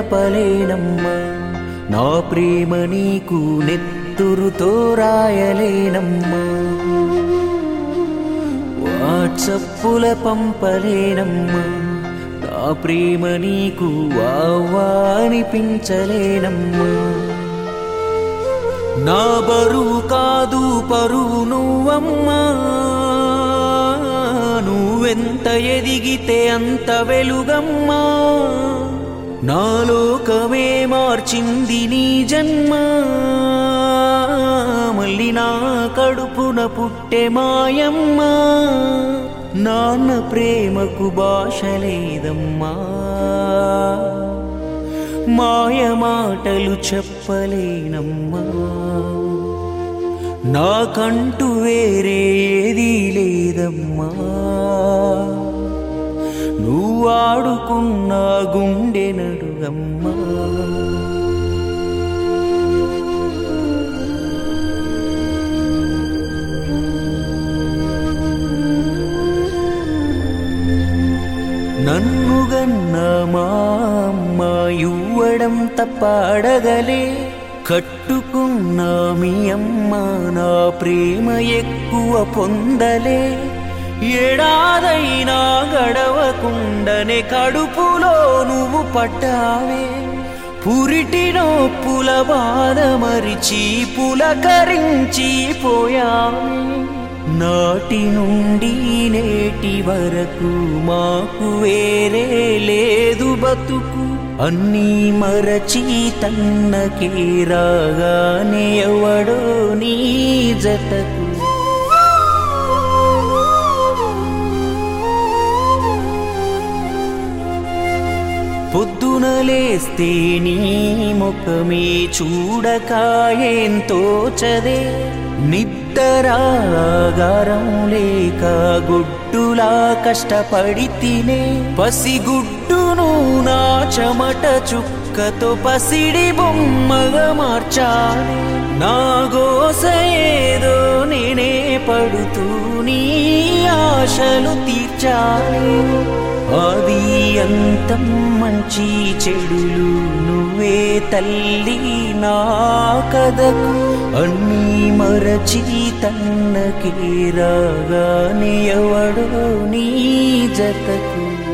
తెలపలేనమ్మా, నా ప్రేమ నీకు నెత్తురుతో రాయలేనమ్మా, వాట్సప్పుల పంపలేనమ్మా, నా ప్రేమ నీకు వావా అనిపించలేనమ్మా. నా బరువు కాదు పరువు నువ్వమ్మా, నువ్వెంత ఎదిగితే అంత వెలుగమ్మా, నా లోకమే మార్చింది నీ జన్మ, మళ్ళీ నా కడుపున పుట్టే మాయమ్మ, నాన్న ప్రేమకు భాష లేదమ్మా, మాయ మాటలు చెప్పలేనమ్మా, నాకంటూ వేరే ఏదీ లేదమ్మా, నువ్వాడుకున్న గుండె నడుగమ్మా. నన్ను గన్న మా అమ్మ ఇవ్వడం తప్ప అడగలే, కట్టుకున్న మీ అమ్మ నా ప్రేమ ఎక్కువ పొందలే, ఏడాదైనా గడవకుండనే కడుపులో నువ్వు పట్టావే, పురిటి నొప్పుల బాధ మరిచి పులకరించి పోయావే, నాటి నుండి నేటి వరకు మాకు వేరే లేదు బతుకు, అన్నీ మరచి తన్నకే రాగానే ఎవడో నీ జతకు. పొద్దున లేస్తే నీ ముఖమే చూడకాయేం తోచదే, నిద్దరాగారం లేక గుడ్డులా కష్టపడి తినే, పసిగుడ్డును నా చెమట చుక్కతో పసిడి బొమ్మగా మార్చాలి, నా గోస ఏదో నేనే పడుతూ నీ ఆశలు తీర్చాలి, ఆది అంతం మంచి చెడులు నువ్వే తల్లి నా కథకు, అన్నీ మరచి తన్నకి రాగానే ఎవడో నీ జతకు.